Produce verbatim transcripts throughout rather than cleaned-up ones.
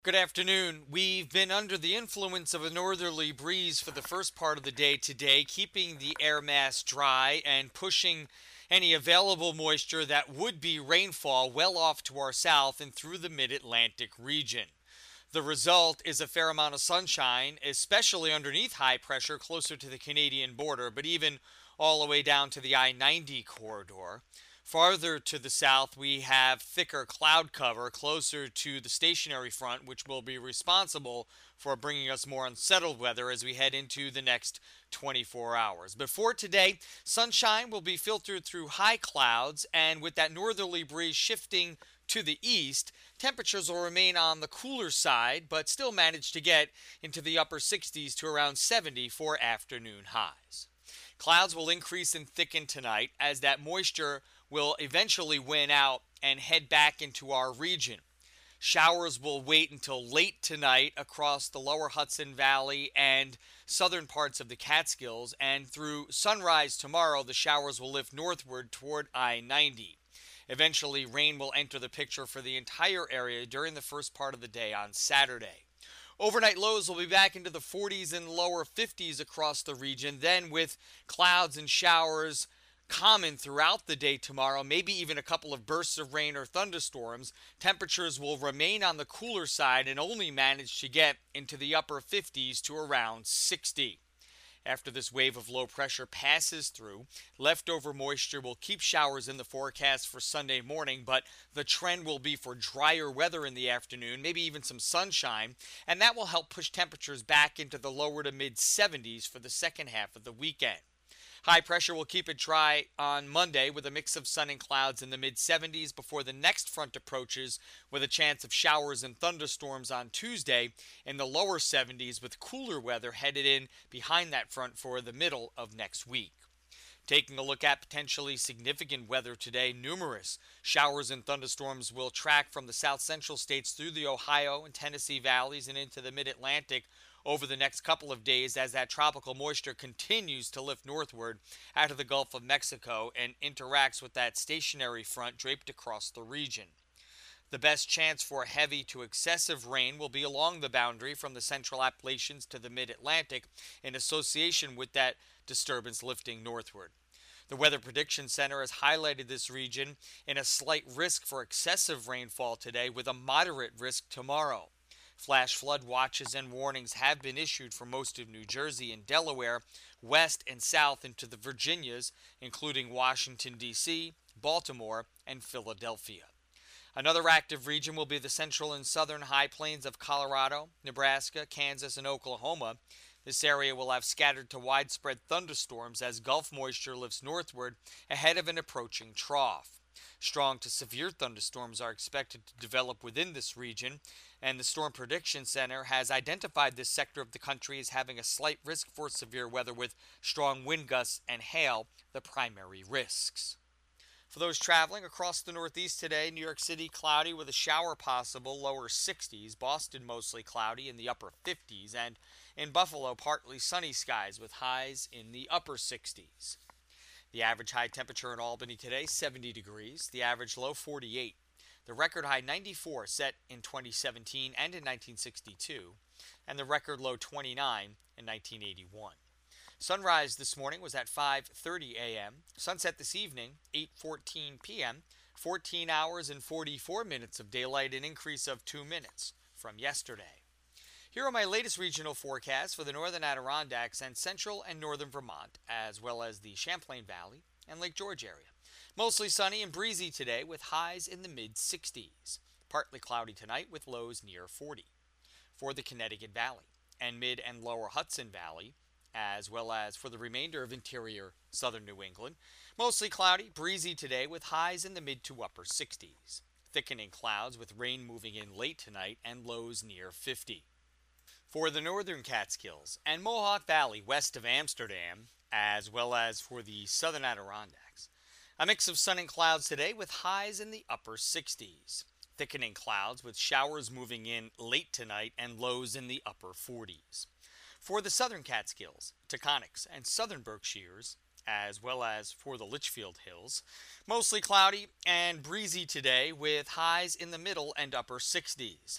Good afternoon. We've been under the influence of a northerly breeze for the first part of the day today, keeping the air mass dry and pushing any available moisture that would be rainfall well off to our south and through the mid Atlantic region. The result is a fair amount of sunshine, especially underneath high pressure closer to the Canadian border, but even all the way down to the I ninety corridor. Farther to the south, we have thicker cloud cover closer to the stationary front, which will be responsible for bringing us more unsettled weather as we head into the next twenty-four hours. Before today, sunshine will be filtered through high clouds, and with that northerly breeze shifting to the east, temperatures will remain on the cooler side, but still manage to get into the upper sixties to around seventy for afternoon highs. Clouds will increase and thicken tonight as that moisture will eventually win out and head back into our region. Showers will wait until late tonight across the lower Hudson Valley and southern parts of the Catskills, and through sunrise tomorrow, the showers will lift northward toward I ninety. Eventually, rain will enter the picture for the entire area during the first part of the day on Saturday. Overnight lows will be back into the forties and lower fifties across the region, then with clouds and showers common throughout the day tomorrow, maybe even a couple of bursts of rain or thunderstorms. Temperatures will remain on the cooler side and only manage to get into the upper fifties to around sixty. After this wave of low pressure passes through, leftover moisture will keep showers in the forecast for Sunday morning, but the trend will be for drier weather in the afternoon, maybe even some sunshine, and that will help push temperatures back into the lower to mid seventies for the second half of the weekend. High pressure will keep it dry on Monday with a mix of sun and clouds in the mid seventies before the next front approaches, with a chance of showers and thunderstorms on Tuesday in the lower seventies, with cooler weather headed in behind that front for the middle of next week. Taking a look at potentially significant weather today, numerous showers and thunderstorms will track from the south central states through the Ohio and Tennessee valleys and into the mid Atlantic over the next couple of days as that tropical moisture continues to lift northward out of the Gulf of Mexico and interacts with that stationary front draped across the region. The best chance for heavy to excessive rain will be along the boundary from the central Appalachians to the mid Atlantic in association with that disturbance lifting northward. The Weather Prediction Center has highlighted this region in a slight risk for excessive rainfall today with a moderate risk tomorrow. Flash flood watches and warnings have been issued for most of New Jersey and Delaware, west and south into the Virginias, including Washington, D C, Baltimore, and Philadelphia. Another active region will be the central and southern high plains of Colorado, Nebraska, Kansas, and Oklahoma. This area will have scattered to widespread thunderstorms as Gulf moisture lifts northward ahead of an approaching trough. Strong to severe thunderstorms are expected to develop within this region, and the Storm Prediction Center has identified this sector of the country as having a slight risk for severe weather with strong wind gusts and hail, the primary risks. For those traveling across the Northeast today, New York City cloudy with a shower possible, lower sixties. Boston mostly cloudy in the upper fifties. And in Buffalo, partly sunny skies with highs in the upper sixties. The average high temperature in Albany today, seventy degrees. The average low, forty-eight. The record high, ninety-four, set in twenty seventeen and in nineteen sixty-two. And the record low, twenty-nine, in nineteen eighty-one. Sunrise this morning was at five thirty a.m. Sunset this evening, eight fourteen p.m. fourteen hours and forty-four minutes of daylight, an increase of two minutes from yesterday. Here are my latest regional forecasts for the northern Adirondacks and central and northern Vermont, as well as the Champlain Valley and Lake George area. Mostly sunny and breezy today with highs in the mid sixties. Partly cloudy tonight with lows near forty. For the Connecticut Valley and mid and lower Hudson Valley, as well as for the remainder of interior southern New England. Mostly cloudy, breezy today with highs in the mid to upper sixties. Thickening clouds with rain moving in late tonight and lows near fifty. For the northern Catskills and Mohawk Valley west of Amsterdam, as well as for the southern Adirondacks, a mix of sun and clouds today with highs in the upper sixties. Thickening clouds with showers moving in late tonight and lows in the upper forties. For the southern Catskills, Taconics, and southern Berkshires, as well as for the Litchfield Hills, mostly cloudy and breezy today with highs in the middle and upper sixties.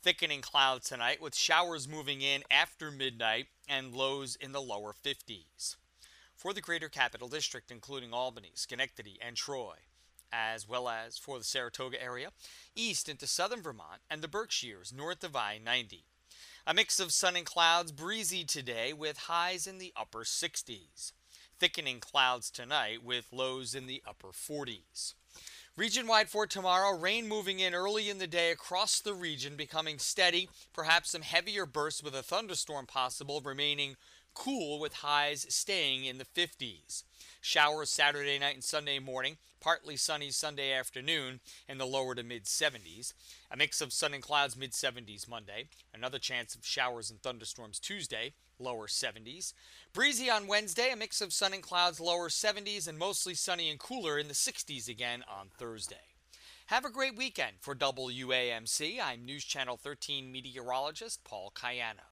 Thickening clouds tonight with showers moving in after midnight and lows in the lower fifties. For the greater capital district, including Albany, Schenectady, and Troy, as well as for the Saratoga area, east into southern Vermont, and the Berkshires north of I ninety. A mix of sun and clouds, breezy today with highs in the upper sixties. Thickening clouds tonight with lows in the upper forties. Region-wide for tomorrow, rain moving in early in the day across the region, becoming steady, perhaps some heavier bursts with a thunderstorm possible, remaining cool with highs staying in the fifties. Showers Saturday night and Sunday morning, partly sunny Sunday afternoon in the lower to mid seventies. A mix of sun and clouds mid seventies Monday. Another chance of showers and thunderstorms Tuesday, lower seventies. Breezy on Wednesday, a mix of sun and clouds lower seventies and mostly sunny and cooler in the sixties again on Thursday. Have a great weekend. For W A M C, I'm News Channel thirteen meteorologist Paul Cayano.